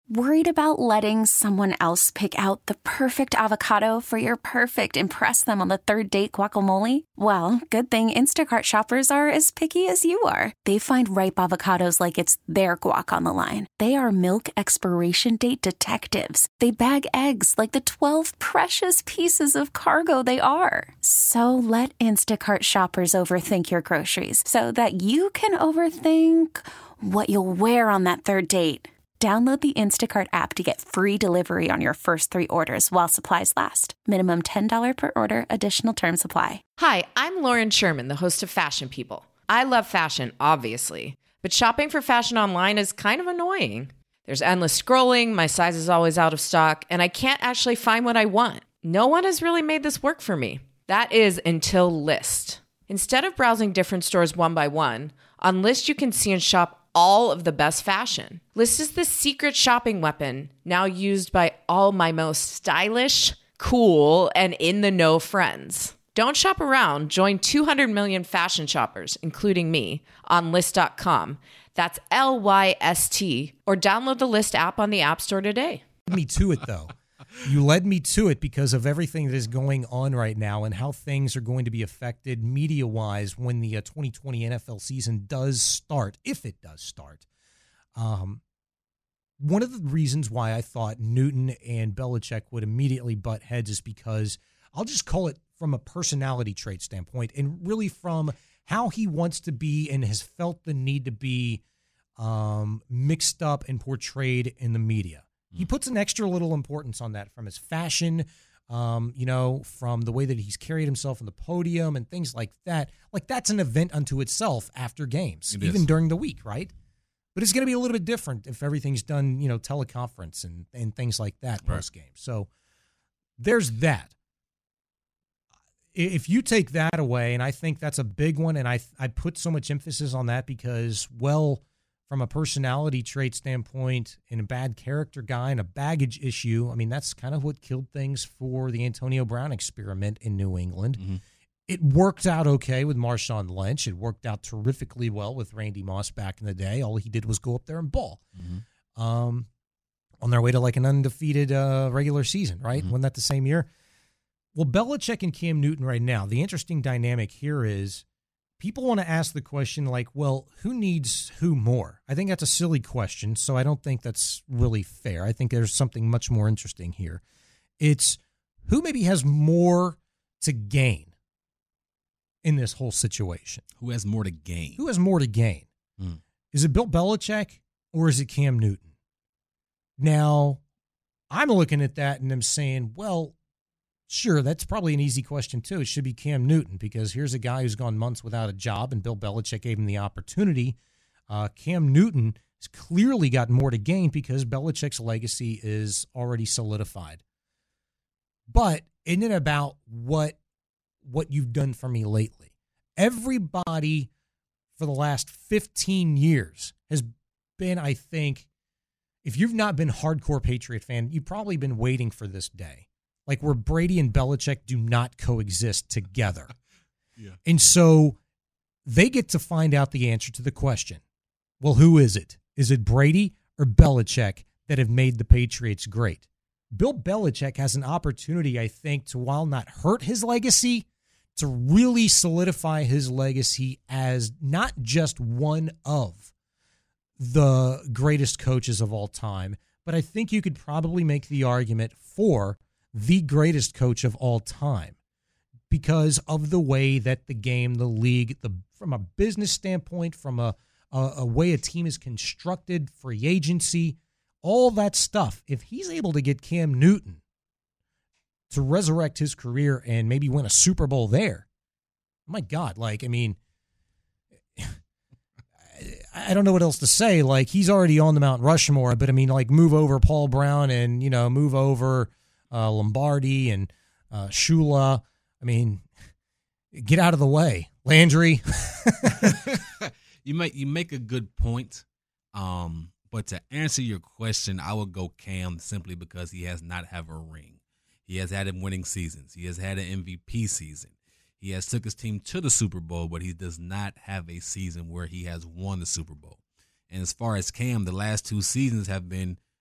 Worried about letting someone else pick out the perfect avocado for your perfect impress them on the third date guacamole? Well, good thing Instacart shoppers are as picky as you are. They find ripe avocados like it's their guac on the line. They are milk expiration date detectives. They bag eggs like the 12 precious pieces of cargo they are. So let Instacart shoppers overthink your groceries so that you can overthink what you'll wear on that third date. Download the Instacart app to get free delivery on your first 3 orders while supplies last. Minimum $10 per order. Additional terms apply. Hi, I'm Lauren Sherman, the host of Fashion People. I love fashion, obviously, but shopping for fashion online is kind of annoying. There's endless scrolling, my size is always out of stock, and I can't actually find what I want. No one has really made this work for me. That is until Lyst. Instead of browsing different stores one by one, on Lyst you can see and shop all of the best fashion. Lyst is the secret shopping weapon now used by all my most stylish, cool, and in-the-know friends. Don't shop around. Join 200 million fashion shoppers, including me, on Lyst.com. That's Lyst, or download the Lyst app on the App Store today. Me to it, though. You led me to it because of everything that is going on right now and how things are going to be affected media-wise when the 2020 NFL season does start, if it does start. One of the reasons why I thought Newton and Belichick would immediately butt heads is because I'll just call it from a personality trait standpoint and really from how he wants to be and has felt the need to be mixed up and portrayed in the media. He puts an extra little importance on that from his fashion, from the way that he's carried himself on the podium and things like that. Like, that's an event unto itself after games, even during the week, right? But it's going to be a little bit different if everything's done, teleconference and things like that post-game. So there's that. If you take that away, and I think that's a big one, and I put so much emphasis on that because, from a personality trait standpoint and a bad character guy and a baggage issue, I mean, that's kind of what killed things for the Antonio Brown experiment in New England. Mm-hmm. It worked out okay with Marshawn Lynch. It worked out terrifically well with Randy Moss back in the day. All he did was go up there and ball on their way to like an undefeated regular season, right? Mm-hmm. Wasn't that the same year? Well, Belichick and Cam Newton right now, the interesting dynamic here is people want to ask the question like, well, who needs who more? I think that's a silly question, so I don't think that's really fair. I think there's something much more interesting here. It's who maybe has more to gain in this whole situation. Who has more to gain? Who has more to gain? Is it Bill Belichick or is it Cam Newton? Now, I'm looking at that and I'm saying, well, sure, that's probably an easy question, too. It should be Cam Newton because here's a guy who's gone months without a job, and Bill Belichick gave him the opportunity. Cam Newton has clearly got more to gain because Belichick's legacy is already solidified. But isn't it about what you've done for me lately? Everybody for the last 15 years has been, I think, if you've not been a hardcore Patriot fan, you've probably been waiting for this day. Like where Brady and Belichick do not coexist together. Yeah. And so they get to find out the answer to the question. Well, who is it? Is it Brady or Belichick that have made the Patriots great? Bill Belichick has an opportunity, I think, to, while not hurt his legacy, to really solidify his legacy as not just one of the greatest coaches of all time, but I think you could probably make the argument for the greatest coach of all time because of the way that the game, the league, from a business standpoint, from a way a team is constructed, free agency, all that stuff. If he's able to get Cam Newton to resurrect his career and maybe win a Super Bowl there, my God, I don't know what else to say. Like, he's already on the Mount Rushmore, but move over Paul Brown and, move over Lombardi and Shula. Get out of the way, Landry. You make a good point, but to answer your question, I would go Cam simply because he has not have a ring. He has had winning seasons. He has had an MVP season. He has took his team to the Super Bowl, but he does not have a season where he has won the Super Bowl. And as far as Cam, the last 2 seasons have been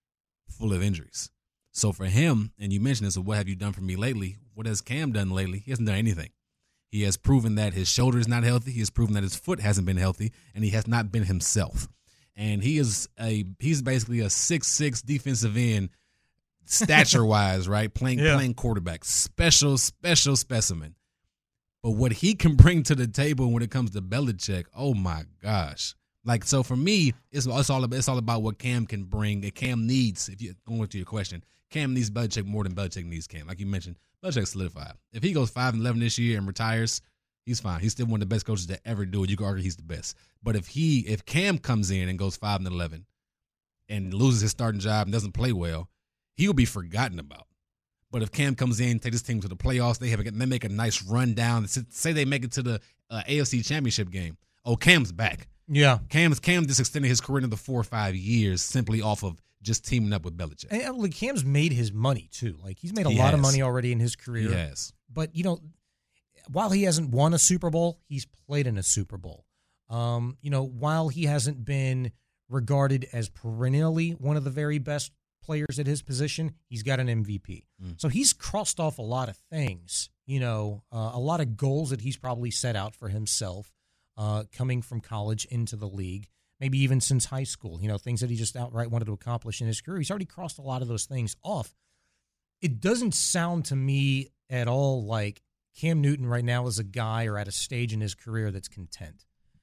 full of injuries. So for him, and you mentioned this, so what have you done for me lately? What has Cam done lately? He hasn't done anything. He has proven that his shoulder is not healthy. He has proven that his foot hasn't been healthy, and he has not been himself. And he's basically a 6'6" defensive end, stature-wise, right? Playing quarterback. Special specimen. But what he can bring to the table when it comes to Belichick, oh my gosh. Like, so for me, it's all about what Cam can bring and Cam needs. If you're going to your question, Cam needs Belichick more than Belichick needs Cam. Like you mentioned, Belichick's solidified. If he goes 5-11 this year and retires, he's fine. He's still one of the best coaches to ever do it. You can argue he's the best. But if Cam comes in and goes 5-11 and loses his starting job and doesn't play well, he will be forgotten about. But if Cam comes in, take this team to the playoffs, they make a nice run down. Say they make it to the AFC Championship game. Oh, Cam's back. Yeah. Cam just extended his career into 4 or 5 years simply off of just teaming up with Belichick. And like, Cam's made his money too. Like, he's made a lot of money already in his career. Yes. But, while he hasn't won a Super Bowl, he's played in a Super Bowl. While he hasn't been regarded as perennially one of the very best players at his position, he's got an MVP. So he's crossed off a lot of things, a lot of goals that he's probably set out for himself coming from college into the league, maybe even since high school, things that he just outright wanted to accomplish in his career. He's already crossed a lot of those things off. It doesn't sound to me at all like Cam Newton right now is a guy or at a stage in his career that's content.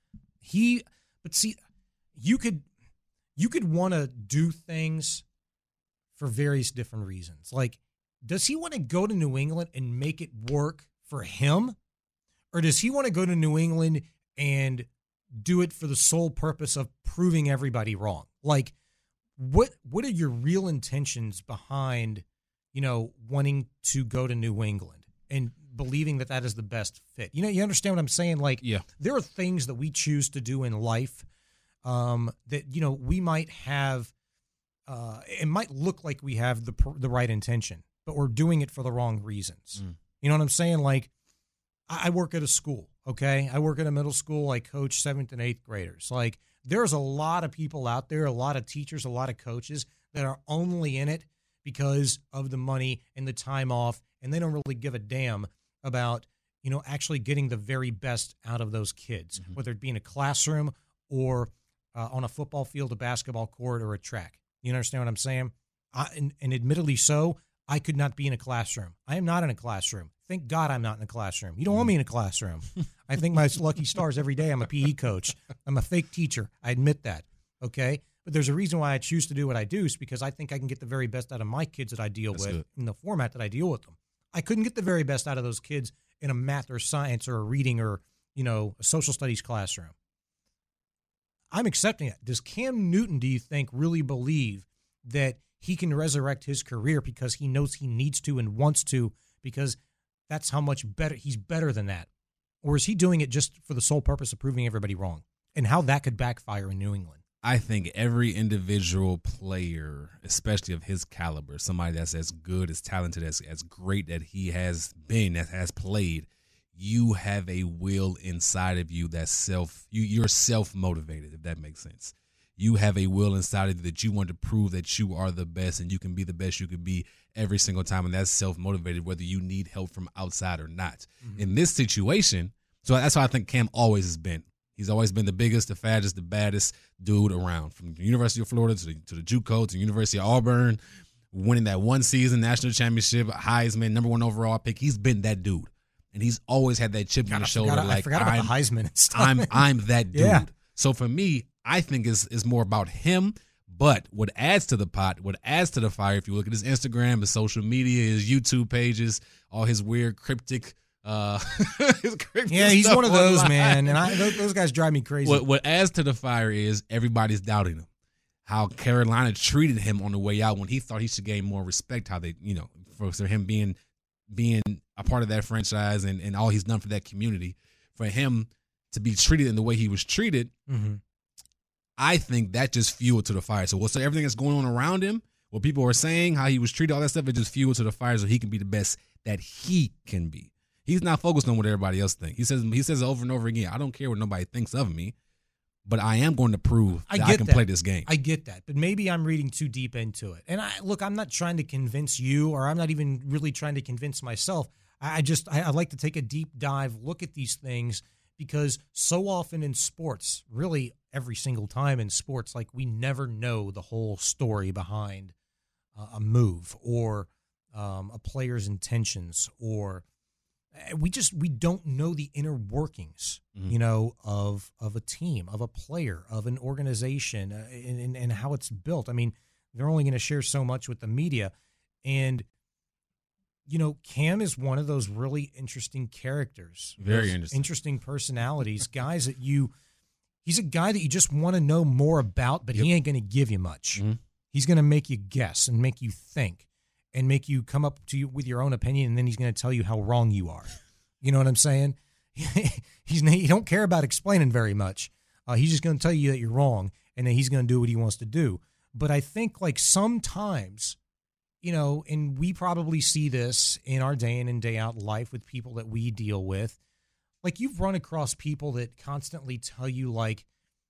But see, you could want to do things for various different reasons. Like, does he want to go to New England and make it work for him? Or does he want to go to New England and do it for the sole purpose of proving everybody wrong? Like, what are your real intentions behind, wanting to go to New England and believing that is the best fit? You understand what I'm saying? Like, yeah. There are things that we choose to do in life that, we might have, it might look like we have the right intention, but we're doing it for the wrong reasons. You know what I'm saying? Like, I work at a school, okay? I work at a middle school. I coach 7th and 8th graders. Like, there's a lot of people out there, a lot of teachers, a lot of coaches that are only in it because of the money and the time off, and they don't really give a damn about, actually getting the very best out of those kids, whether it be in a classroom or on a football field, a basketball court, or a track. You understand what I'm saying? And admittedly so, I could not be in a classroom. I am not in a classroom. Thank God I'm not in a classroom. You don't want me in a classroom. I think my lucky stars every day I'm a PE coach. I'm a fake teacher. I admit that, okay? But there's a reason why I choose to do what I do is because I think I can get the very best out of my kids that I deal with in the format that I deal with them. I couldn't get the very best out of those kids in a math or science or a reading or, a social studies classroom. I'm accepting it. Does Cam Newton, do you think, really believe that he can resurrect his career because he knows he needs to and wants to because that's how much better he's better than that? Or is he doing it just for the sole purpose of proving everybody wrong and how that could backfire in New England? I think every individual player, especially of his caliber, somebody that's as good, as talented, as great that he has been, that has played, you have a will inside of you that's you're self-motivated, if that makes sense. You have a will inside of you that you want to prove that you are the best and you can be the best you could be every single time, and that's self-motivated whether you need help from outside or not. In this situation, so that's how I think Cam always has been. He's always been the biggest, the fattest, the baddest dude around, from the University of Florida to the JUCO to the University of Auburn, winning that one season national championship, Heisman, number 1 overall pick. He's been that dude, and he's always had that chip on his shoulder. I forgot about the Heisman and stuff. I'm that dude. Yeah. So for me, I think it's more about him. But what adds to the pot, what adds to the fire, if you look at his Instagram, his social media, his YouTube pages, all his weird cryptic. He's one of those online, man, and those guys drive me crazy. What adds to the fire is everybody's doubting him. How Carolina treated him on the way out when he thought he should gain more respect. How they, for him being a part of that franchise and all he's done for that community, for him to be treated in the way he was treated. I think that just fueled to the fire. So everything that's going on around him, what people are saying, how he was treated, all that stuff, it just fueled to the fire so he can be the best that he can be. He's not focused on what everybody else thinks. He says over and over again, I don't care what nobody thinks of me. but I am going to prove that I can play this game. I get that, but maybe I'm reading too deep into it. And I'm not trying to convince you, or I'm not even really trying to convince myself. I like to take a deep dive look at these things, because so often in sports, really every single time in sports, like, we never know the whole story behind a move or a player's intentions, or we don't know the inner workings, of a team, of a player, of an organization, and how it's built. I mean, they're only going to share so much with the media. And, Cam is one of those really interesting characters. Very interesting personalities, guys that he's a guy that you just want to know more about, but he ain't going to give you much. Mm-hmm. He's going to make you guess and make you think and make you come up to you with your own opinion, and then he's going to tell you how wrong you are. You know what I'm saying? He don't care about explaining very much. He's just going to tell you that you're wrong, and then he's going to do what he wants to do. But I think, like, sometimes, and we probably see this in our day in and day out life with people that we deal with, like, you've run across people that constantly tell you, like,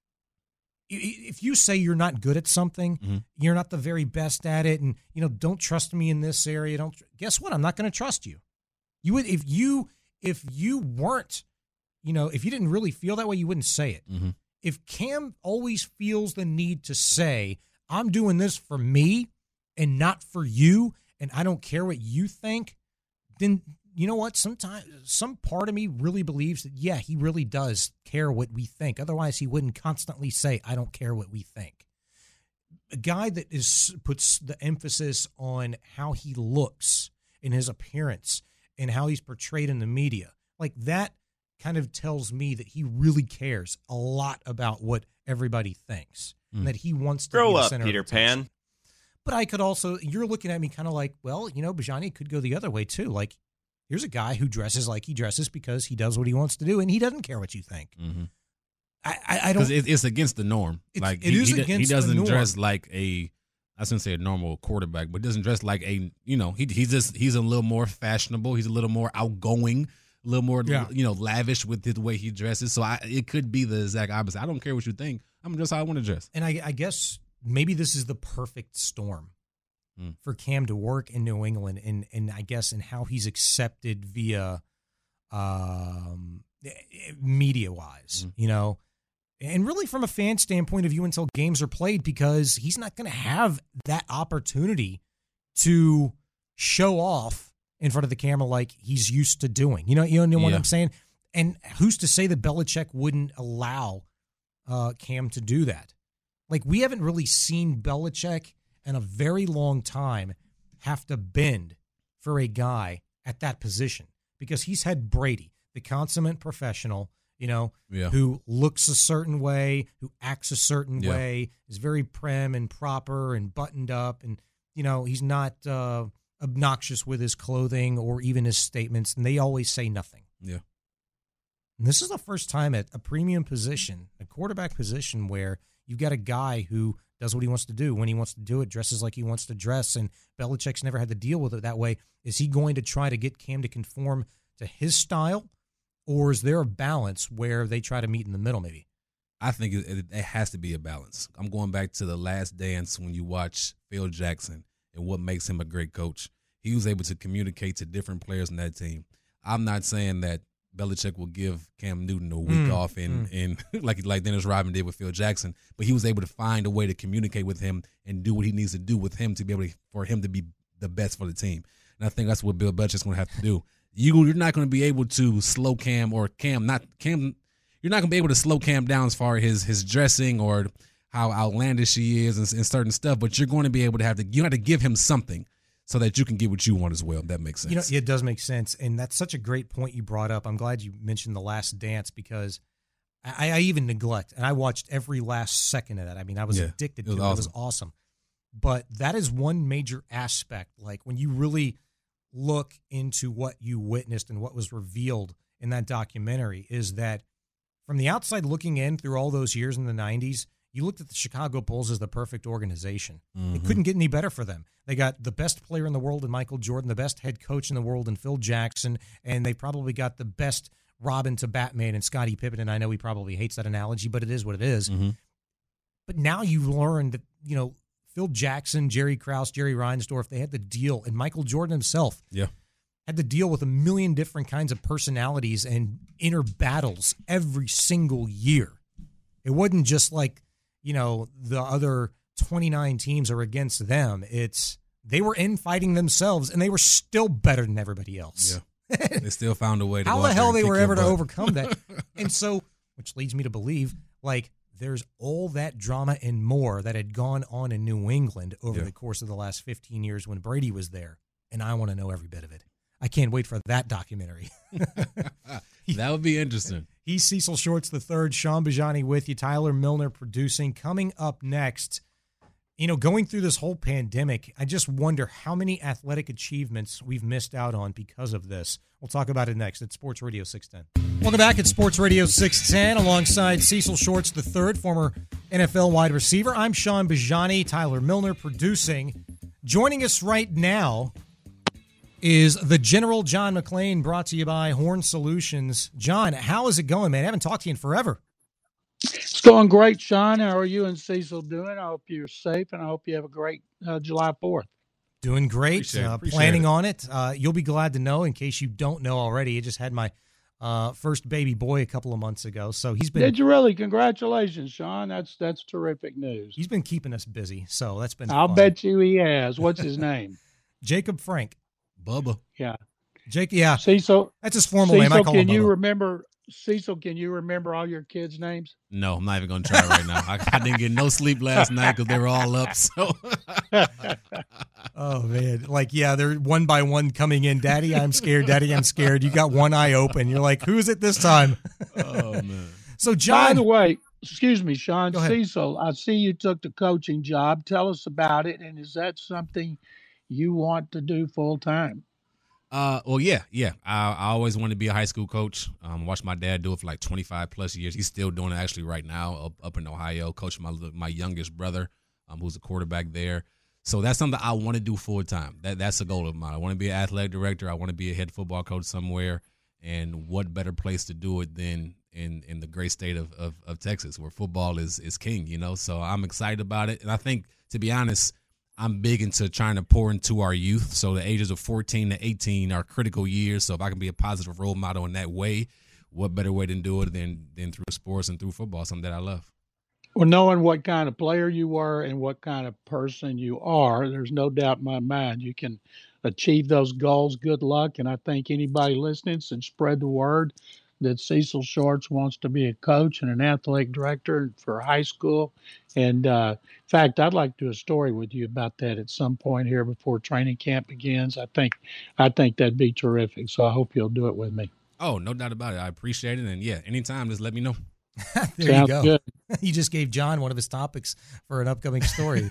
if you say you're not good at something, you're not the very best at it, and, don't trust me in this area, guess what? I'm not going to trust you. You would, if you weren't, if you didn't really feel that way, you wouldn't say it. Mm-hmm. If Cam always feels the need to say, I'm doing this for me and not for you, and I don't care what you think, then you know what? Sometimes some part of me really believes that, yeah, he really does care what we think. Otherwise, he wouldn't constantly say, I don't care what we think. A guy that puts the emphasis on how he looks in his appearance and how he's portrayed in the media, like, that kind of tells me that he really cares a lot about what everybody thinks and that he wants to grow be the up, center Peter of attention. Pan. But I could also, you're looking at me kind of like, well, Bajani could go the other way too. Like, here's a guy who dresses like he dresses because he does what he wants to do, and he doesn't care what you think. Mm-hmm. I don't. Because it's against the norm. Like, he doesn't dress like I shouldn't say a normal quarterback, but doesn't dress like he's a little more fashionable. He's a little more outgoing, a little more lavish with the way he dresses. So it could be the exact opposite. I don't care what you think. I'm gonna dress how I want to dress. And I guess maybe this is the perfect storm for Cam to work in New England, and I guess in how he's accepted via media-wise, and really from a fan standpoint of view until games are played, because he's not going to have that opportunity to show off in front of the camera like he's used to doing. You know what I'm saying? And who's to say that Belichick wouldn't allow Cam to do that? Like, we haven't really seen Belichick in a very long time have to bend for a guy at that position, because he's had Brady, the consummate professional, who looks a certain way, who acts a certain way, is very prim and proper and buttoned up, and, he's not obnoxious with his clothing or even his statements, and they always say nothing. Yeah. And this is the first time at a premium position, a quarterback position, where you've got a guy who does what he wants to do when he wants to do it, dresses like he wants to dress, and Belichick's never had to deal with it that way. Is he going to try to get Cam to conform to his style, or is there a balance where they try to meet in the middle maybe? I think it has to be a balance. I'm going back to The Last Dance when you watch Phil Jackson and what makes him a great coach. He was able to communicate to different players in that team. I'm not saying that Belichick will give Cam Newton a week off and like Dennis Rodman did with Phil Jackson, but he was able to find a way to communicate with him and do what he needs to do with him to be able for him to be the best for the team. And I think that's what Bill Belichick's going to have to do. You're not going to be able to slow Cam or Cam. You're not going to be able to slow Cam down as far as his dressing or how outlandish he is and certain stuff. But you're going to be able to you have to give him something so that you can get what you want as well. If that makes sense. It does make sense, and that's such a great point you brought up. I'm glad you mentioned The Last Dance, because I even neglect, and I watched every last second of that. I mean, I was addicted to it. It was awesome. But that is one major aspect. Like, when you really look into what you witnessed and what was revealed in that documentary, is that from the outside looking in through all those years in the 90s, you looked at the Chicago Bulls as the perfect organization. It couldn't get any better for them. They got the best player in the world in Michael Jordan, the best head coach in the world in Phil Jackson, and they probably got the best Robin to Batman and Scottie Pippen, and I know he probably hates that analogy, but it is what it is. Mm-hmm. But now you've learned that, Phil Jackson, Jerry Krause, Jerry Reinsdorf, they had to deal, and Michael Jordan himself had to deal with a million different kinds of personalities and inner battles every single year. It wasn't just like, the other 29 teams are against them. They were infighting themselves, and they were still better than everybody else. Yeah. They still found a way to How go the out hell there they and were kick ever your to butt. overcome that. And so, which leads me to believe, there's all that drama and more that had gone on in New England over the course of the last 15 years when Brady was there, and I want to know every bit of it. I can't wait for that documentary. That would be interesting. He's Cecil Shorts III, Sean Bajani with you, Tyler Milner producing. Coming up next, going through this whole pandemic, I just wonder how many athletic achievements we've missed out on because of this. We'll talk about it next at Sports Radio 610. Welcome back at Sports Radio 610 alongside Cecil Shorts III, former NFL wide receiver. I'm Sean Bajani, Tyler Milner producing. Joining us right now is the General John McClain, brought to you by Horn Solutions. John, how is it going, man? I haven't talked to you in forever. It's going great, Sean. How are you and Cecil doing? I hope you're safe, and I hope you have a great July 4th. Doing great. Appreciate Planning it. on it. You'll be glad to know, in case you don't know already, I just had my first baby boy a couple of months ago. So he's been. Did you really? Congratulations, Sean. That's terrific news. He's been keeping us busy, so that's been. I'll fun. bet you he has. What's his name? Jacob Frank. Bubba. Yeah. Jake. Yeah, Cecil. that's his formal name. I Cecil, call him can you Bubba. remember? Cecil, can you remember all your kids' names? No, I'm not even going to try right now. I didn't get no sleep last night because they were all up. So, Oh man, they're one by one coming in. Daddy, I'm scared. Daddy, I'm scared. You got one eye open. You're like, who's it this time? oh man. So John, By the way, excuse me, Sean. Go ahead. Cecil, I see you took the coaching job. Tell us about it, and is that something you want to do full time? Well, yeah. I always wanted to be a high school coach. Watched my dad do it for like 25 plus years. He's still doing it actually right now up in Ohio, coaching my youngest brother, who's a quarterback there. So that's something I want to do full time. That's a goal of mine. I want to be an athletic director. I want to be a head football coach somewhere. And what better place to do it than in the great state of Texas, where football is king, So I'm excited about it. And I think, to be honest, I'm big into trying to pour into our youth. So the ages of 14 to 18 are critical years. So if I can be a positive role model in that way, what better way to do it than through sports and through football, something that I love. Well, knowing what kind of player you were and what kind of person you are, there's no doubt in my mind you can achieve those goals. Good luck. And I think anybody listening should spread the word that Cecil Shorts wants to be a coach and an athletic director for high school. And in fact, I'd like to do a story with you about that at some point here before training camp begins. I think that'd be terrific. So I hope you'll do it with me. Oh, no doubt about it. I appreciate it. And yeah, anytime, just let me know. there Sounds you go. good. You just gave John one of his topics for an upcoming story.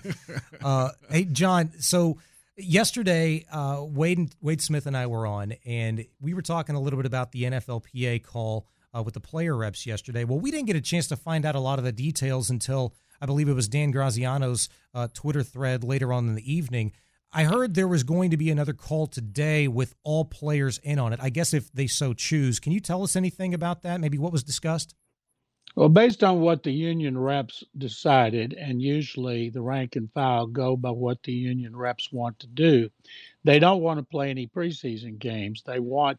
Hey, John, so yesterday, Wade Smith and I were on, and we were talking a little bit about the NFLPA call with the player reps yesterday. Well, we didn't get a chance to find out a lot of the details until I believe it was Dan Graziano's Twitter thread later on in the evening. I heard there was going to be another call today with all players in on it, I guess if they so choose. Can you tell us anything about that? Maybe what was discussed? Well, based on what the union reps decided, and usually the rank and file go by what the union reps want to do, they don't want to play any preseason games. They want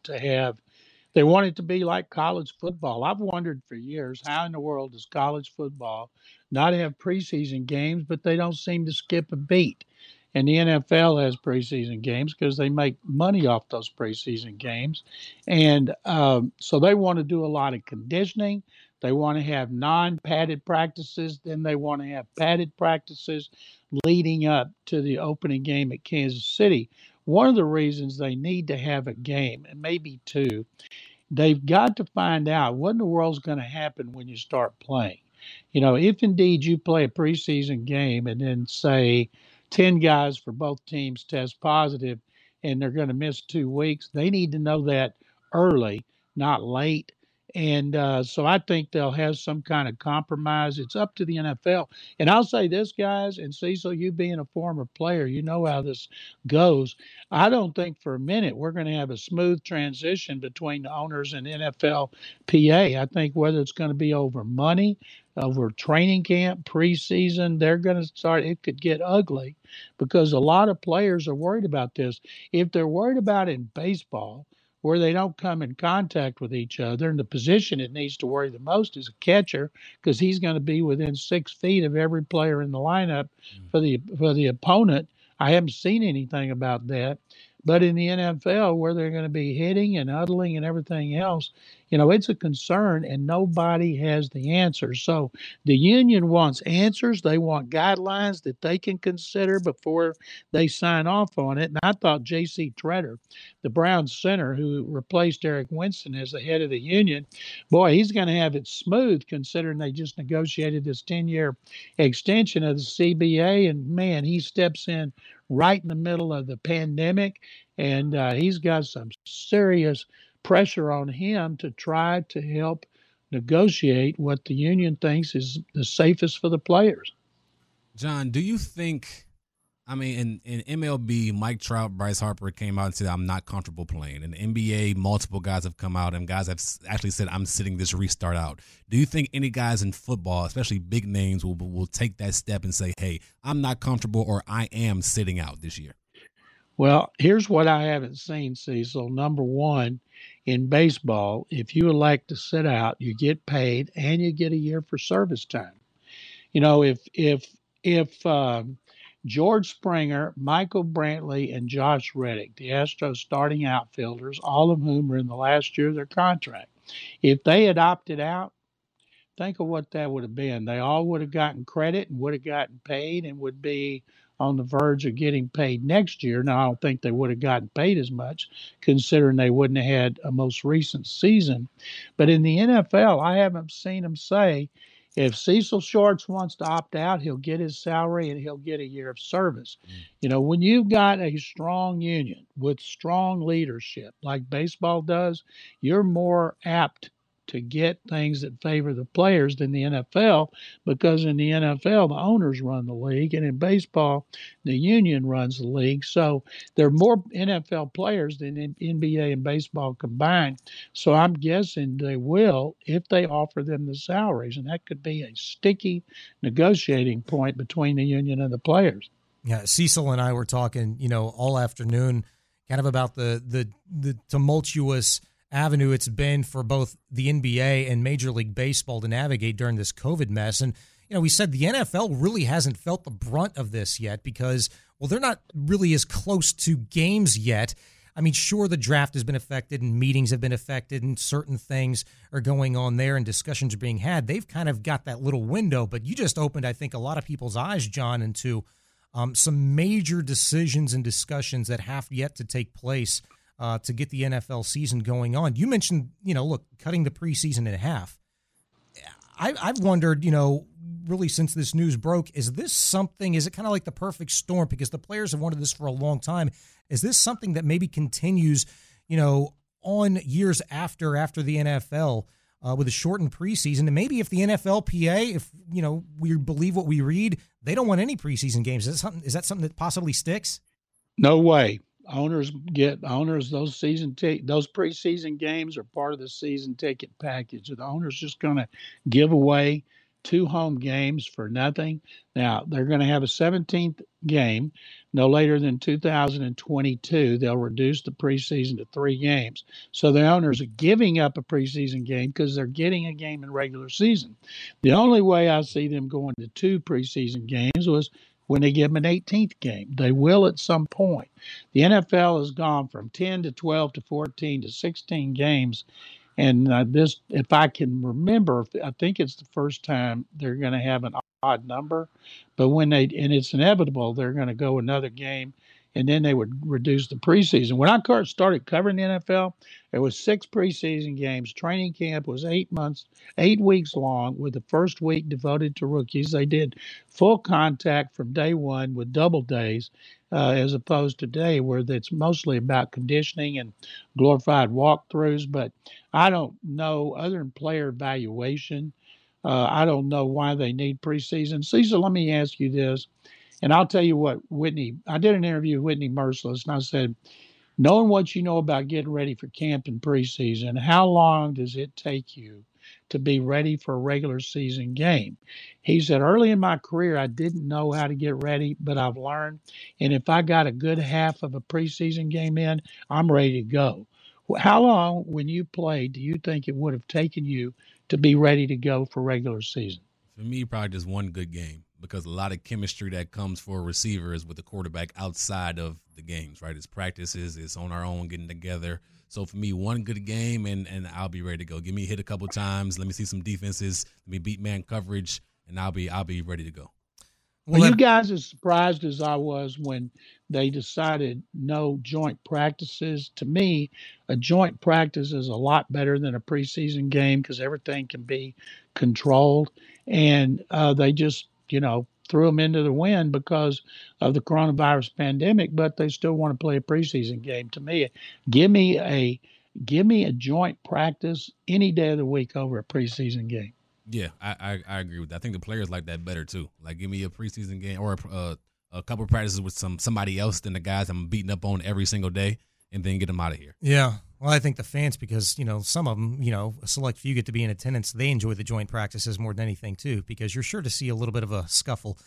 it to be like college football. I've wondered for years, how in the world does college football not have preseason games, but they don't seem to skip a beat? And the NFL has preseason games because they make money off those preseason games. And so they want to do a lot of conditioning. They want to have non-padded practices. Then they want to have padded practices leading up to the opening game at Kansas City. One of the reasons they need to have a game, and maybe two, they've got to find out what in the world's going to happen when you start playing. If indeed you play a preseason game and then say 10 guys for both teams test positive and they're going to miss 2 weeks, they need to know that early, not late. And so I think they'll have some kind of compromise. It's up to the NFL. And I'll say this, guys, and Cecil, you being a former player, you know how this goes. I don't think for a minute we're going to have a smooth transition between the owners and NFLPA. I think whether it's going to be over money, over training camp, preseason, they're going to start, it could get ugly because a lot of players are worried about this. If they're worried about it in baseball, where they don't come in contact with each other. And the position it needs to worry the most is a catcher because he's going to be within 6 feet of every player in the lineup for the opponent. I haven't seen anything about that. But in the NFL, where they're going to be hitting and huddling and everything else, it's a concern and nobody has the answers. So the union wants answers. They want guidelines that they can consider before they sign off on it. And I thought J.C. Tretter, the Browns center who replaced Eric Winston as the head of the union, boy, he's going to have it smooth considering they just negotiated this 10-year extension of the CBA. And, man, he steps in right in the middle of the pandemic, and he's got some serious pressure on him to try to help negotiate what the union thinks is the safest for the players. John, do you think, in MLB, Mike Trout, Bryce Harper came out and said, I'm not comfortable playing. In the NBA, multiple guys have come out and guys have actually said, I'm sitting this restart out. Do you think any guys in football, especially big names, will take that step and say, hey, I'm not comfortable or I am sitting out this year? Well, here's what I haven't seen, Cecil. Number one, in baseball, if you elect to sit out, you get paid and you get a year for service time. If George Springer, Michael Brantley, and Josh Reddick, the Astros starting outfielders, all of whom are in the last year of their contract, if they had opted out, think of what that would have been. They all would have gotten credit and would have gotten paid and would be on the verge of getting paid next year. Now, I don't think they would have gotten paid as much considering they wouldn't have had a most recent season. But in the NFL, I haven't seen them say, if Cecil Shorts wants to opt out, he'll get his salary and he'll get a year of service. When you've got a strong union with strong leadership like baseball does, you're more apt to get things that favor the players than the NFL, because in the NFL, the owners run the league, and in baseball, the union runs the league. So there are more NFL players than in NBA and baseball combined. So I'm guessing they will if they offer them the salaries, and that could be a sticky negotiating point between the union and the players. Yeah, Cecil and I were talking, all afternoon, kind of about the tumultuous avenue it's been for both the NBA and Major League Baseball to navigate during this COVID mess. And, we said the NFL really hasn't felt the brunt of this yet because, well, they're not really as close to games yet. I mean, sure, the draft has been affected and meetings have been affected and certain things are going on there and discussions are being had. They've kind of got that little window, but you just opened, I think, a lot of people's eyes, John, into some major decisions and discussions that have yet to take place to get the NFL season going on. You mentioned, cutting the preseason in half. I've wondered, really since this news broke, is it kind of like the perfect storm because the players have wanted this for a long time? Is this something that maybe continues, on years after the NFL with a shortened preseason? And maybe if the NFLPA, if, we believe what we read, they don't want any preseason games. Is that something that possibly sticks? No way. Owners those preseason games are part of the season ticket package. The owner's just going to give away 2 home games for nothing. Now, they're going to have a 17th game no later than 2022. They'll reduce the preseason to 3 games. So the owners are giving up a preseason game because they're getting a game in regular season. The only way I see them going to 2 preseason games was when they give them an 18th game. They will at some point. The NFL has gone from 10 to 12 to 14 to 16 games. And this, if I can remember, I think it's the first time they're going to have an odd number. But and it's inevitable, they're going to go another game, and then they would reduce the preseason. When I started covering the NFL, there was 6 preseason games. Training camp was 8 weeks long, with the first week devoted to rookies. They did full contact from day one with double days. as opposed to today where it's mostly about conditioning and glorified walkthroughs. But I don't know, other than player evaluation, I don't know why they need preseason. Cecil, let me ask you this, and I'll tell you what, I did an interview with Whitney Merciless, and I said, knowing what you know about getting ready for camp and preseason, how long does it take you to be ready for a regular season game? He said, early in my career, I didn't know how to get ready, but I've learned. And if I got a good half of a preseason game in, I'm ready to go. How long, when you played, do you think it would have taken you to be ready to go for regular season? For me, probably just one good game, because a lot of chemistry that comes for a receiver is with the quarterback outside of the games, right? It's practices, it's on our own getting together. So for me, one good game and I'll be ready to go. Give me a hit a couple times. Let me see some defenses. Let me beat man coverage, and I'll be ready to go. Well, you guys as surprised as I was when they decided no joint practices. To me, a joint practice is a lot better than a preseason game because everything can be controlled. And they just, threw them into the wind because of the coronavirus pandemic, but they still want to play a preseason game. To me, give me a joint practice any day of the week over a preseason game. Yeah, I agree with that. I think the players like that better too. Like, give me a preseason game or a couple of practices with somebody else than the guys I'm beating up on every single day, and then get them out of here. Yeah. Well, I think the fans, because, some of them, a select few get to be in attendance, they enjoy the joint practices more than anything, too, because you're sure to see a little bit of a scuffle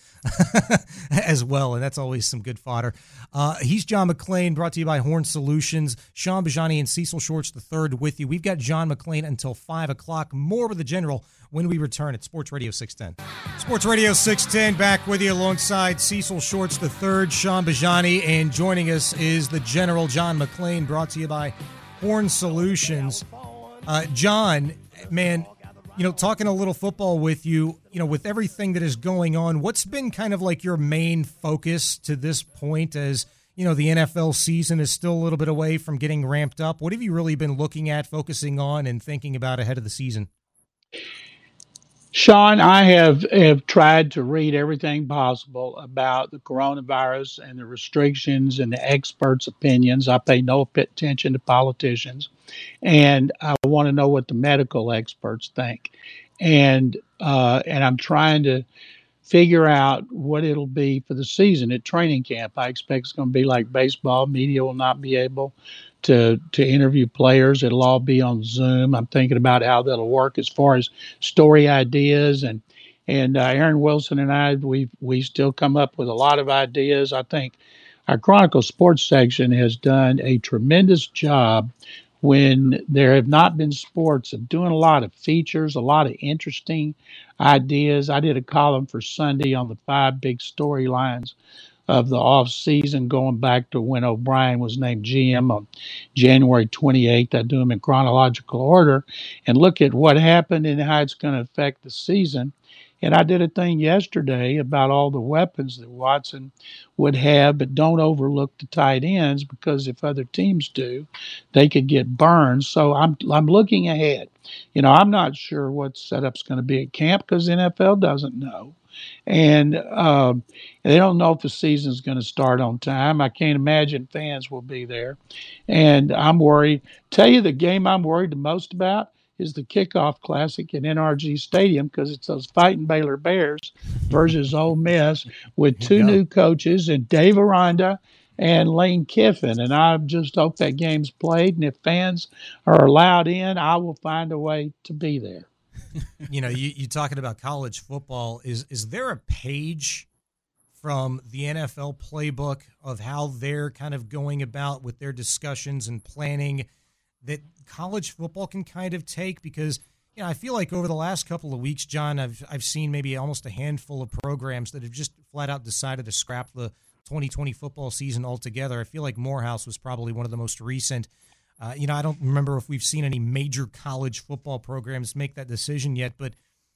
as well, and that's always some good fodder. He's John McClain, brought to you by Horn Solutions. Sean Bajani and Cecil Shorts III with you. We've got John McClain until 5 o'clock. More with the General when we return at Sports Radio 610. Sports Radio 610, back with you alongside Cecil Shorts III, Sean Bajani, and joining us is the General, John McClain, brought to you by Horn Solutions. John, man, talking a little football with you, with everything that is going on, what's been kind of like your main focus to this point as, the NFL season is still a little bit away from getting ramped up? What have you really been looking at, focusing on, and thinking about ahead of the season? Sean, I have tried to read everything possible about the coronavirus and the restrictions and the experts' opinions. I pay no attention to politicians, and I want to know what the medical experts think. And I'm trying to figure out what it'll be for the season at training camp. I expect it's going to be like baseball. Media will not be able to interview players. It'll all be on Zoom. I'm thinking about how that'll work as far as story ideas, and Aaron Wilson and I, we still come up with a lot of ideas. I think our Chronicle Sports section has done a tremendous job when there have not been sports of doing a lot of features, a lot of interesting ideas. I did a column for Sunday on the 5 big storylines of the off season, going back to when O'Brien was named GM on January 28th. I do them in chronological order and look at what happened and how it's going to affect the season. And I did a thing yesterday about all the weapons that Watson would have, but don't overlook the tight ends, because if other teams do, they could get burned. So I'm looking ahead. I'm not sure what setup's going to be at camp because the NFL doesn't know. And they don't know if the season's going to start on time. I can't imagine fans will be there. And I'm worried. Tell you the game I'm worried the most about is the Kickoff Classic at NRG Stadium, because it's those fighting Baylor Bears versus Ole Miss with 2 new coaches, and Dave Aranda and Lane Kiffin. And I just hope that game's played. And if fans are allowed in, I will find a way to be there. You talking about college football. Is there a page from the NFL playbook of how they're kind of going about with their discussions and planning that college football can kind of take? Because I feel like over the last couple of weeks, John, I've seen maybe almost a handful of programs that have just flat out decided to scrap the 2020 football season altogether. I feel like Morehouse was probably one of the most recent. I don't remember if we've seen any major college football programs make that decision yet, but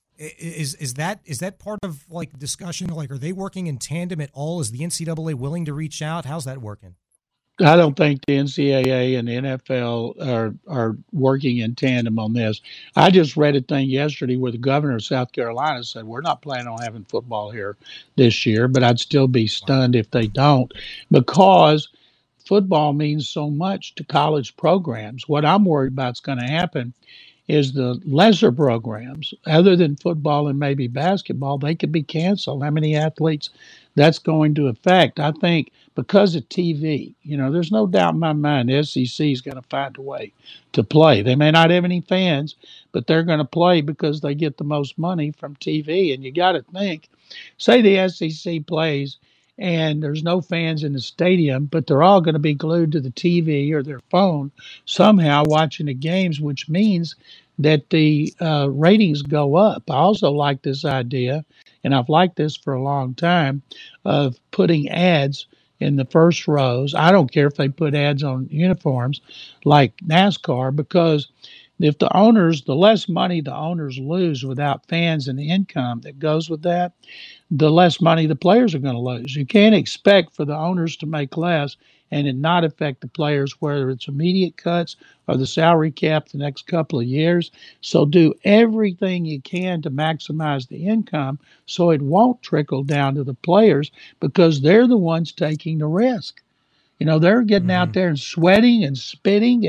is that part of like discussion? Like, are they working in tandem at all? Is the NCAA willing to reach out? How's that working? I don't think the NCAA and the NFL are working in tandem on this. I just read a thing yesterday where the governor of South Carolina said we're not planning on having football here this year, but I'd still be stunned if they don't, because football means so much to college programs. What I'm worried about is going to happen is the lesser programs, other than football and maybe basketball, they could be canceled. How many athletes that's going to affect? I think because of TV, there's no doubt in my mind the SEC is going to find a way to play. They may not have any fans, but they're going to play because they get the most money from TV. And you got to think, say the SEC plays and there's no fans in the stadium, but they're all going to be glued to the TV or their phone somehow watching the games, which means that the ratings go up. I also like this idea, and I've liked this for a long time, of putting ads in the first rows. I don't care if they put ads on uniforms like NASCAR, because if the less money the owners lose without fans and the income that goes with that, the less money the players are going to lose. You can't expect for the owners to make less and it not affect the players, whether it's immediate cuts or the salary cap the next couple of years. So do everything you can to maximize the income so it won't trickle down to the players, because they're the ones taking the risk. They're getting out there and sweating and spitting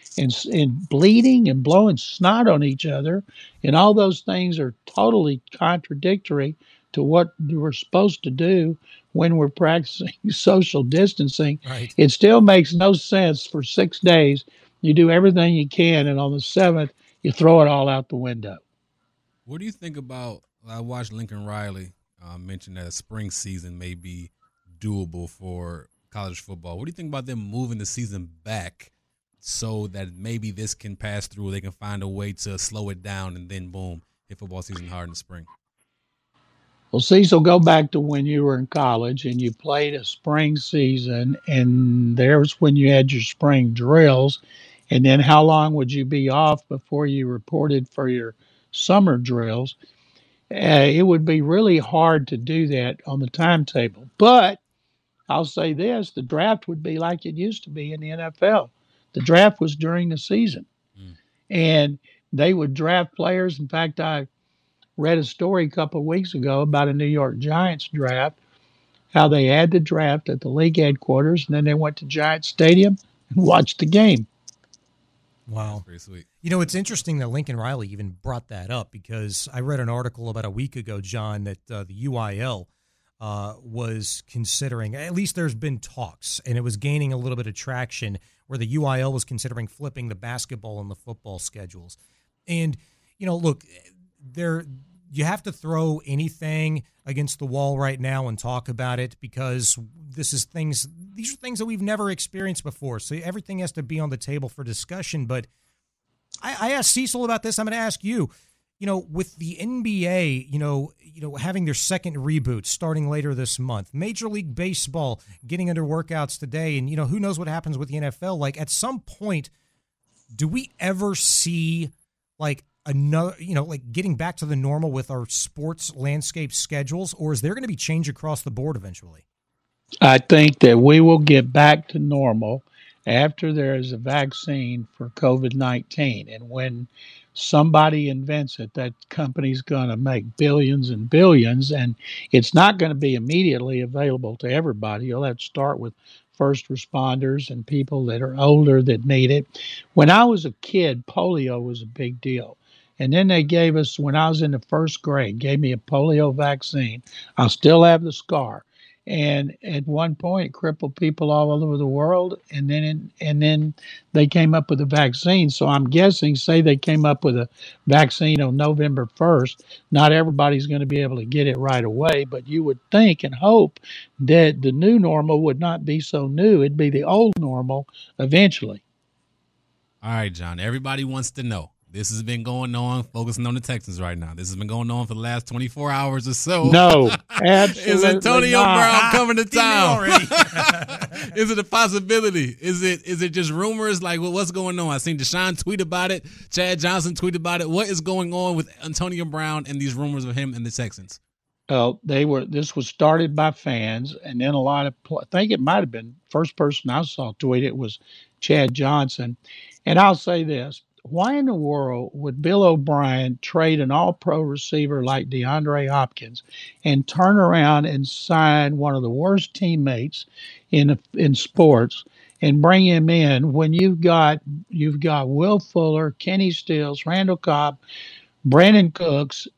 and bleeding and blowing snot on each other. And all those things are totally contradictory to what we're supposed to do when we're practicing social distancing. Right. It still makes no sense for 6 days. You do everything you can, and on the 7th, you throw it all out the window. What do you think about, I watched Lincoln Riley mention that a spring season may be doable for college football. What do you think about them moving the season back so that maybe this can pass through, they can find a way to slow it down, and then boom, hit football season hard in the spring? Well, Cecil, go back to when you were in college and you played a spring season, and there's when you had your spring drills. And then how long would you be off before you reported for your summer drills? It would be really hard to do that on the timetable. But I'll say this, the draft would be like it used to be in the NFL. The draft was during the season. And they would draft players. In fact, I read a story a couple of weeks ago about a New York Giants draft, how they had the draft at the league headquarters, and then they went to Giants Stadium and watched the game. Wow. That's pretty sweet. It's interesting that Lincoln Riley even brought that up, because I read an article about a week ago, John, that the UIL was considering, at least there's been talks, and it was gaining a little bit of traction, where the UIL was considering flipping the basketball and the football schedules. And, look, you have to throw anything against the wall right now and talk about it, because these are things that we've never experienced before. So everything has to be on the table for discussion. But I asked Cecil about this. I'm going to ask you, with the NBA, having their second reboot starting later this month, Major League Baseball getting under workouts today, and, who knows what happens with the NFL. Like, at some point, do we ever see, like, another, getting back to the normal with our sports landscape schedules, or is there going to be change across the board eventually? I think that we will get back to normal after there is a vaccine for COVID-19. And when somebody invents it, that company's going to make billions and billions, and it's not going to be immediately available to everybody. You'll have to start with first responders and people that are older that need it. When I was a kid, polio was a big deal. And then they gave us, when I was in the first grade, gave me a polio vaccine. I still have the scar. And at one point, it crippled people all over the world. And then they came up with a vaccine. So I'm guessing, say they came up with a vaccine on November 1st, not everybody's going to be able to get it right away. But you would think and hope that the new normal would not be so new. It'd be the old normal eventually. All right, John, everybody wants to know. This has been going on, focusing on the Texans right now. This has been going on for the last 24 hours or so. No, absolutely Is Antonio not. Brown coming to town? Already. Is it a possibility? Is it just rumors? Like, what's going on? I seen Deshaun tweet about it. Chad Johnson tweet about it. What is going on with Antonio Brown and these rumors of him and the Texans? This was started by fans, and then I think it might have been first person I saw tweet it was Chad Johnson. And I'll say this: why in the world would Bill O'Brien trade an All-Pro receiver like DeAndre Hopkins and turn around and sign one of the worst teammates in sports and bring him in when you've got Will Fuller, Kenny Stills, Randall Cobb, Brandon Cooks,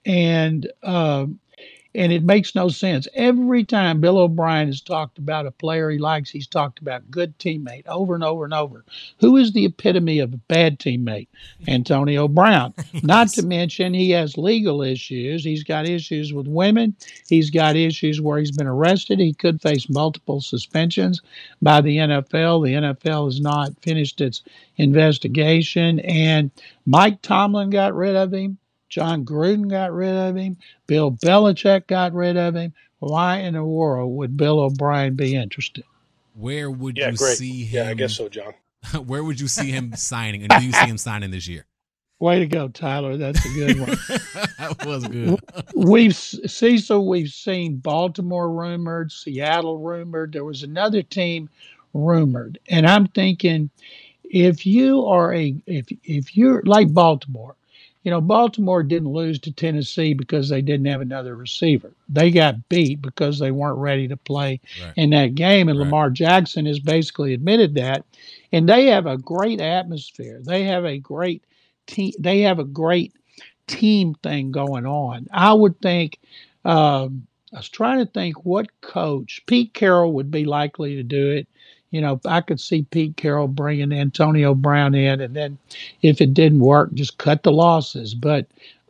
and it makes no sense. Every time Bill O'Brien has talked about a player he likes, he's talked about good teammate over and over and over. Who is the epitome of a bad teammate? Antonio Brown. Yes. Not to mention he has legal issues. He's got issues with women. He's got issues where he's been arrested. He could face multiple suspensions by the NFL. The NFL has not finished its investigation. And Mike Tomlin got rid of him. John Gruden got rid of him. Bill Belichick got rid of him. Why in the world would Bill O'Brien be interested? Where would you see him? Yeah, I guess so, John. Where would you see him signing? And do you see him signing this year? Way to go, Tyler. That's a good one. That was good. We've seen Baltimore rumored, Seattle rumored. There was another team rumored. And I'm thinking, if you're like Baltimore, Baltimore didn't lose to Tennessee because they didn't have another receiver. They got beat because they weren't ready to play in that game. And Lamar Jackson has basically admitted that. And they have a great atmosphere. They have a great team. They have a great team thing going on. I would think, I was trying to think what coach, Pete Carroll would be likely to do it. I could see Pete Carroll bringing Antonio Brown in, and then if it didn't work, just cut the losses. But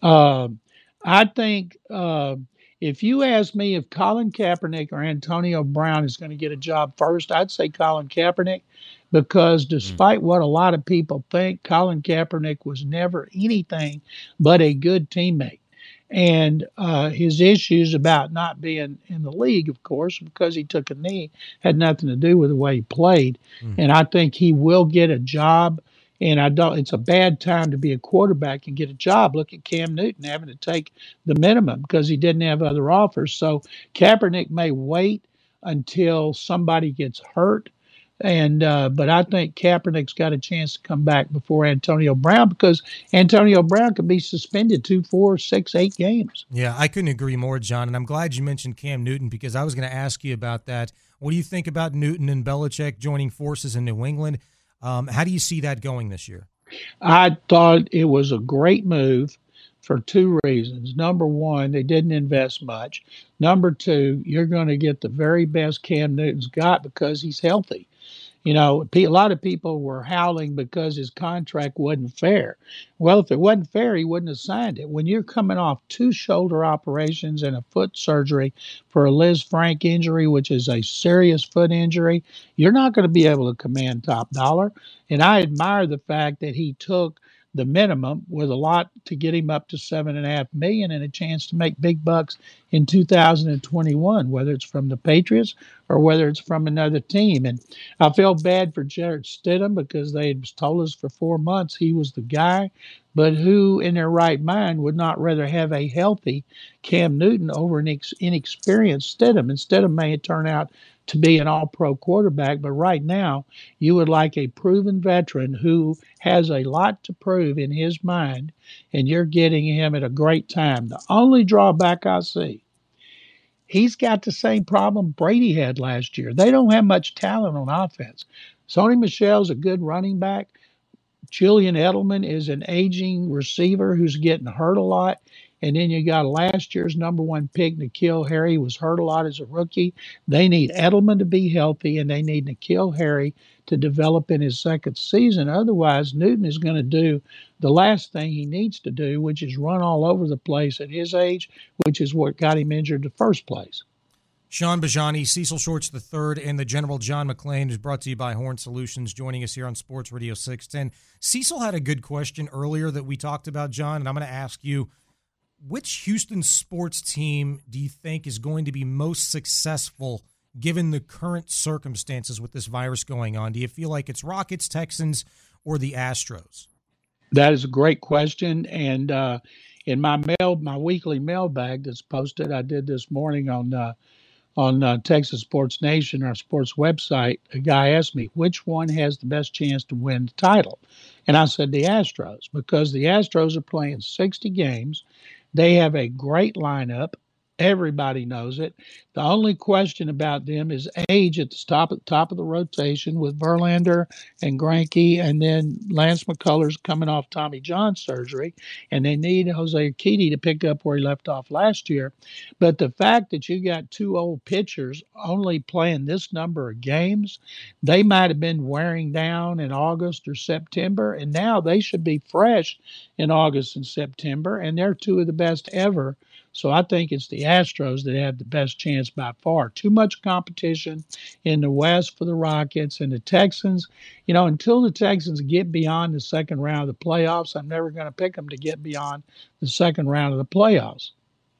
I think if you ask me if Colin Kaepernick or Antonio Brown is going to get a job first, I'd say Colin Kaepernick, because despite what a lot of people think, Colin Kaepernick was never anything but a good teammate. And his issues about not being in the league, of course, because he took a knee, had nothing to do with the way he played. And I think he will get a job. And it's a bad time to be a quarterback and get a job. Look at Cam Newton having to take the minimum because he didn't have other offers. So Kaepernick may wait until somebody gets hurt. But I think Kaepernick's got a chance to come back before Antonio Brown, because Antonio Brown could be suspended 2, 4, 6, 8 games. Yeah, I couldn't agree more, John. And I'm glad you mentioned Cam Newton, because I was going to ask you about that. What do you think about Newton and Belichick joining forces in New England? How do you see that going this year? I thought it was a great move for 2 reasons. Number one, they didn't invest much. Number two, you're going to get the very best Cam Newton's got because he's healthy. A lot of people were howling because his contract wasn't fair. Well, if it wasn't fair, he wouldn't have signed it. When you're coming off 2 shoulder operations and a foot surgery for a Liz Frank injury, which is a serious foot injury, you're not going to be able to command top dollar. And I admire the fact that he took the minimum with a lot to get him up to $7.5 million and a chance to make big bucks in 2021, whether it's from the Patriots or whether it's from another team. And I feel bad for Jarrett Stidham because they had told us for 4 months he was the guy, but who in their right mind would not rather have a healthy Cam Newton over an inexperienced Stidham? And Stidham may turn out to be an all-pro quarterback, but right now you would like a proven veteran who has a lot to prove in his mind, and you're getting him at a great time. The only drawback I see, he's got the same problem Brady had last year. They don't have much talent on offense. Sony Michel's a good running back. Julian Edelman is an aging receiver who's getting hurt a lot. And then you got last year's number 1 pick, N'Keal Harry, was hurt a lot as a rookie. They need Edelman to be healthy, and they need N'Keal Harry to develop in his second season. Otherwise, Newton is going to do the last thing he needs to do, which is run all over the place at his age, which is what got him injured in the first place. Sean Bajani, Cecil Shorts III, and the General John McClain is brought to you by Horn Solutions, joining us here on Sports Radio 610. Cecil had a good question earlier that we talked about, John, and I'm going to ask you, which Houston sports team do you think is going to be most successful given the current circumstances with this virus going on? Do you feel like it's Rockets, Texans, or the Astros? That is a great question. And In my weekly mailbag that's posted, I did this morning on Texas Sports Nation, our sports website. A guy asked me which one has the best chance to win the title, and I said the Astros, because the Astros are playing 60 games. They have a great lineup. Everybody knows it. The only question about them is age at the top of the rotation, with Verlander and Greinke, and then Lance McCullers coming off Tommy John surgery, and they need Jose Urquidy to pick up where he left off last year. But the fact that you got two old pitchers only playing this number of games, they might have been wearing down in August or September, and now they should be fresh in August and September, and they're two of the best ever. So I think it's the Astros that have the best chance by far. Too much competition in the West for the Rockets, and the Texans. Until the Texans get beyond the second round of the playoffs, I'm never going to pick them to get beyond the second round of the playoffs.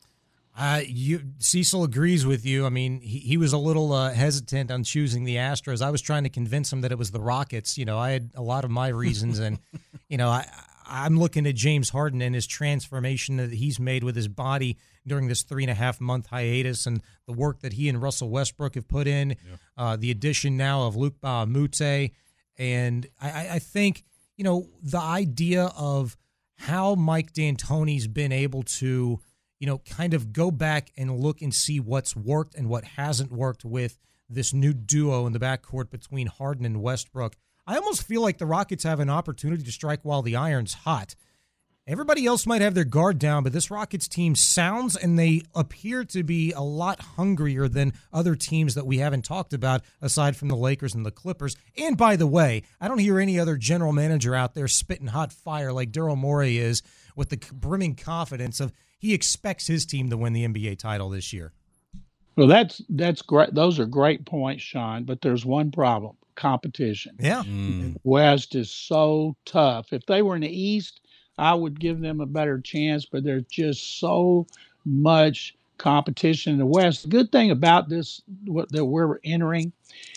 Cecil agrees with you. I mean, he was a little hesitant on choosing the Astros. I was trying to convince him that it was the Rockets. I had a lot of my reasons, and I'm looking at James Harden and his transformation that he's made with his body during this 3.5-month hiatus, and the work that he and Russell Westbrook have put in, the addition now of Luke Mute. And I think, the idea of how Mike D'Antoni's been able to, kind of go back and look and see what's worked and what hasn't worked with this new duo in the backcourt between Harden and Westbrook. I almost feel like the Rockets have an opportunity to strike while the iron's hot. Everybody else might have their guard down, but this Rockets team sounds, and they appear to be a lot hungrier than other teams that we haven't talked about, aside from the Lakers and the Clippers. And by the way, I don't hear any other general manager out there spitting hot fire like Daryl Morey is, with the brimming confidence of he expects his team to win the NBA title this year. Well, that's great. Those are great points, Sean, but there's one problem. Competition. Yeah. West is so tough. If they were in the East, I would give them a better chance, but there's just so much competition in the West. The good thing about this, that we're entering,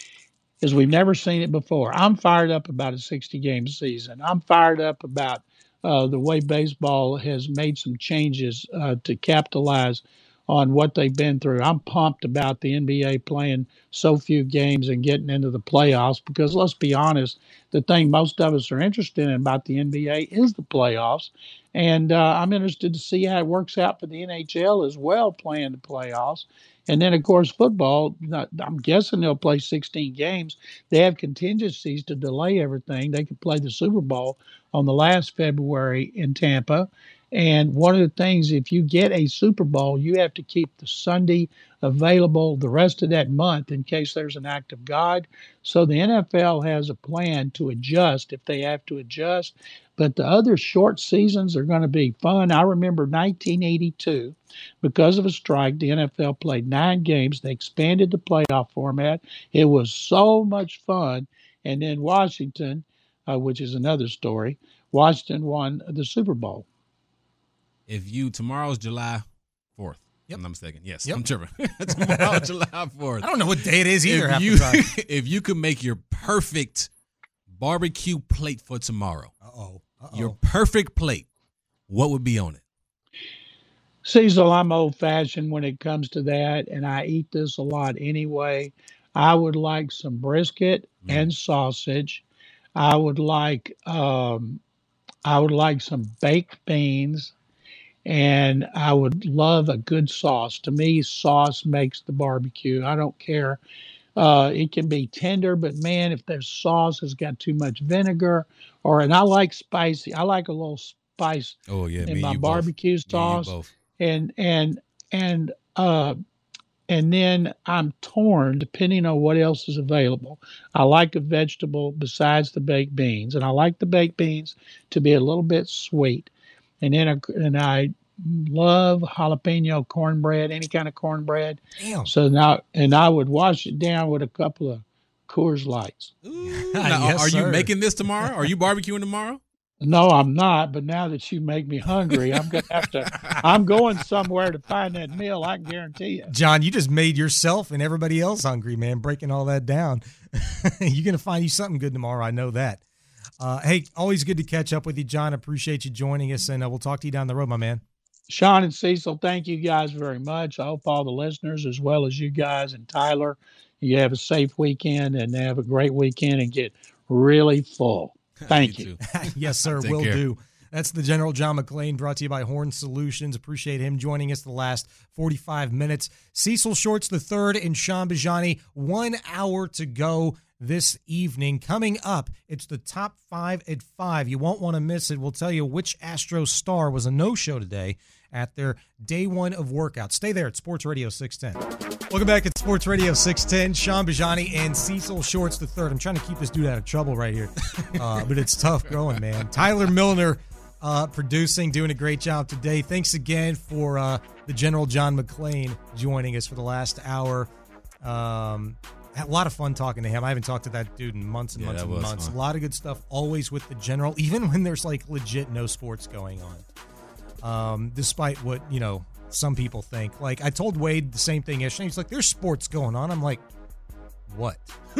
is we've never seen it before. I'm fired up about a 60-game season. I'm fired up about the way baseball has made some changes to capitalize on what they've been through. I'm pumped about the NBA playing so few games and getting into the playoffs, because let's be honest, the thing most of us are interested in about the NBA is the playoffs. And I'm interested to see how it works out for the NHL as well, playing the playoffs. And then, of course, football, I'm guessing they'll play 16 games. They have contingencies to delay everything. They could play the Super Bowl on the last February in Tampa. And one of the things, if you get a Super Bowl, you have to keep the Sunday available the rest of that month in case there's an act of God. So the NFL has a plan to adjust if they have to adjust. But the other short seasons are going to be fun. I remember 1982, because of a strike, the NFL played 9 games. They expanded the playoff format. It was so much fun. And then Washington, which is another story, Washington won the Super Bowl. Tomorrow's July 4th. Yep. I'm not mistaken. Yes, yep. I'm tripping. Tomorrow's July 4th. I don't know what day it is either. If you could make your perfect barbecue plate for tomorrow, your perfect plate, what would be on it? Cecil, I'm old-fashioned when it comes to that, and I eat this a lot anyway. I would like some brisket and sausage. I would like some baked beans. And I would love a good sauce. To me, sauce makes the barbecue. I don't care. It can be tender, but man, if their sauce has got too much vinegar, and I like spicy. I like a little spice in my barbecue sauce. And then I'm torn depending on what else is available. I like a vegetable besides the baked beans, and I like the baked beans to be a little bit sweet. And I love jalapeno cornbread, any kind of cornbread. Damn. So now, and I would wash it down with a couple of Coors Lights. Are you making this tomorrow? Are you barbecuing tomorrow? No, I'm not. But now that you make me hungry, I'm gonna have to. I'm going somewhere to find that meal. I can guarantee you. John, you just made yourself and everybody else hungry, man. Breaking all that down. You're gonna find you something good tomorrow. I know that. Hey, always good to catch up with you, John. Appreciate you joining us, and we'll talk to you down the road, my man. Sean and Cecil, thank you guys very much. I hope all the listeners, as well as you guys and Tyler, you have a safe weekend and have a great weekend and get really full. Thank you. Yes, sir. Will do. That's the General John McClain, brought to you by Horn Solutions. Appreciate him joining us the last 45 minutes. Cecil Shorts III and Sean Bajani, 1 hour to go this evening. Coming up, it's the top 5 at 5. You won't want to miss it. We'll tell you which Astro star was a no-show today at their day one of workout. Stay there at Sports Radio 610. Welcome back at Sports Radio 610. Sean Bajani and Cecil Shorts III. I'm trying to keep this dude out of trouble right here, but it's tough going, man. Tyler Milner producing, doing a great job today. Thanks again for the General John McClain joining us for the last hour. Had a lot of fun talking to him. I haven't talked to that dude in months and months and months. Fun. A lot of good stuff always with the General, even when there's like legit no sports going on. Despite what, some people think. Like, I told Wade the same thing yesterday. He's like, there's sports going on. I'm like, what?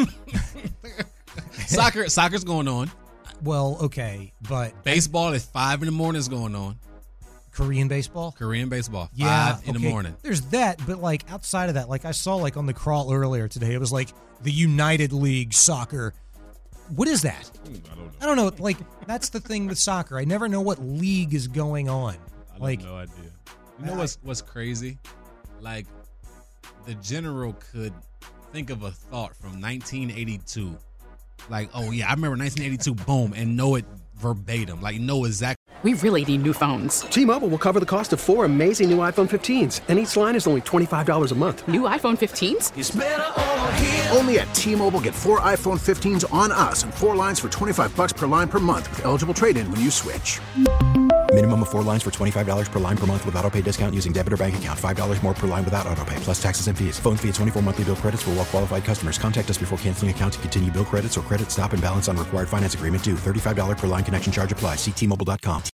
Soccer's going on. Well, okay, but baseball at 5 a.m. is going on. Korean baseball? Korean baseball. 5 yeah, in the morning. There's that, but like outside of that, like I saw like on the crawl earlier today, it was like the United League Soccer. What is that? I don't know. Like, that's the thing with soccer. I never know what league is going on. I have no idea. You know what's crazy? Like, the General could think of a thought from 1982. Like, oh, yeah, I remember 1982, boom, and know it verbatim. Like, know exactly. We really need new phones. T-Mobile will cover the cost of 4 amazing new iPhone 15s, and each line is only $25 a month. New iPhone 15s? It's better over here. Only at T-Mobile, get 4 iPhone 15s on us and 4 lines for $25 per line per month with eligible trade-in when you switch. Minimum of 4 lines for $25 per line per month with autopay discount using debit or bank account. $5 more per line without autopay, plus taxes and fees. Phone fee at 24 monthly bill credits for well-qualified customers. Contact us before canceling account to continue bill credits or credit stop and balance on required finance agreement due. $35 per line connection charge applies. See T-Mobile.com.